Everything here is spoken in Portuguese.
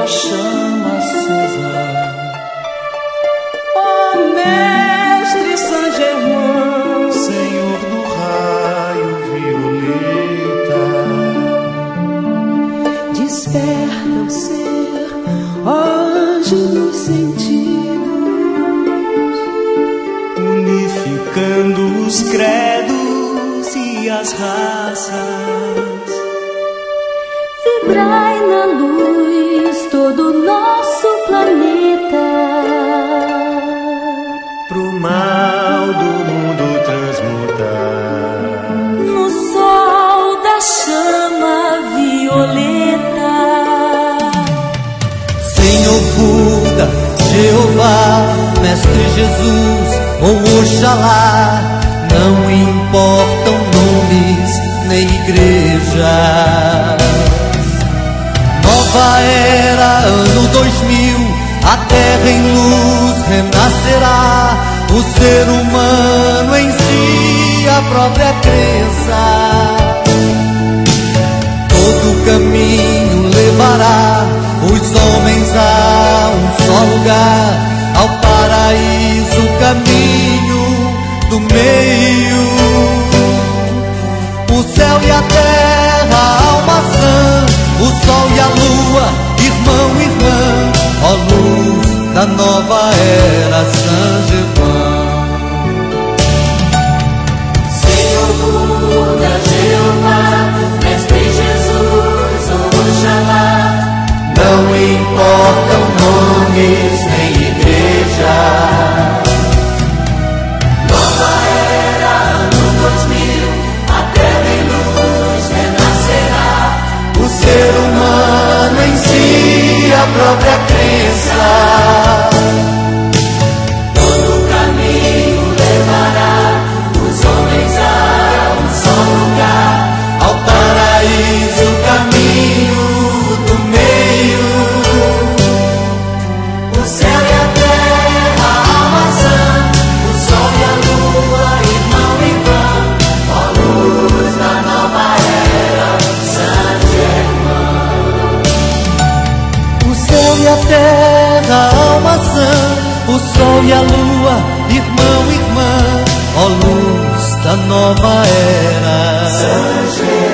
chama acesa. Ó Mestre Saint Germain, Senhor do raio violeta, desperta o ser, hoje nos sentidos, unificando os credos e as raças. Vibrai na luz todo o nosso planeta, pro mal do mundo transmutar. no sol da chama violeta. Senhor Buda, Jeová, Mestre Jesus ou Oxalá, não importam nomes nem igrejas. Nova era, ano 2000, a terra em luz renascerá. O ser humano em si, a própria crença. Todo caminho levará os homens a um só lugar, ao paraíso, caminho do meio. O céu e a terra, a alma sã, o sol e a lua, irmão, irmã, ó luz da nova era, Saint Germain. Senhor Buda, Jeová, Mestre Jesus ou Oxalá, Não importam nomes nem igrejas. nova era, ano 2000, a terra em luz renascerá. O ser humano em si, a própria crença. Todo caminho levará os homens a um só lugar, Ao paraíso, caminho do meio. o céu e a terra, a alma sã, o sol e a lua, irmão e irmã, ó luz da nova era, Saint Germain. O céu e a terra, a alma sã, o sol e a lua, irmão, irmã, ó luz da nova era. Saint Germain.